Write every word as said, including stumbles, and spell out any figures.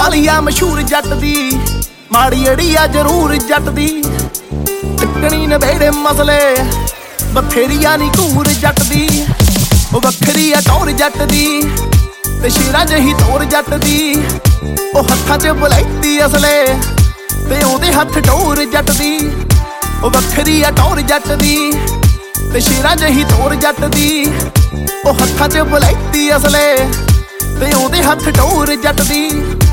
ਬਾਲੀ ਆ ਮਸ਼ਹੂਰ ਜੱਟ ਦੀ, ਮਾੜੀ ਅੜੀ ਆ ਜ਼ਰੂਰ ਜੱਟ ਦੀ। ਟਿਕਣੀ ਨਵੇੜੇ ਮਸਲੇ ਬਥੇਰੀਆਂ ਨੀ ਘੂਰ ਜੱਟ ਦੀ। ਉਹ ਵੱਖਰੀ ਆ ਟੌਰ ਜੱਟ ਦੀ ਤੇ ਸ਼ੇਰਾਂ ਜਿਹੀ ਤੋਰ ਜੱਟ ਦੀ। ਉਹ ਹੱਥਾਂ 'ਚ ਬਲੈਤੀ ਅਸਲੇ ਤੇ ਉਹਦੇ ਹੱਥ ਡੋਰ ਜੱਟ ਦੀ। ਉਹ ਵੱਖਰੀ ਆ ਟੌਰ ਜੱਟ ਦੀ ਤੇ ਸ਼ੇਰਾਂ ਜਿਹੀ ਤੋਰ ਜੱਟ ਦੀ। ਉਹ ਹੱਥਾਂ 'ਚ ਬਲੈਤੀ ਅਸਲੇ ਤੇ ਉਹਦੇ ਹੱਥ ਡੋਰ ਜੱਟ ਦੀ।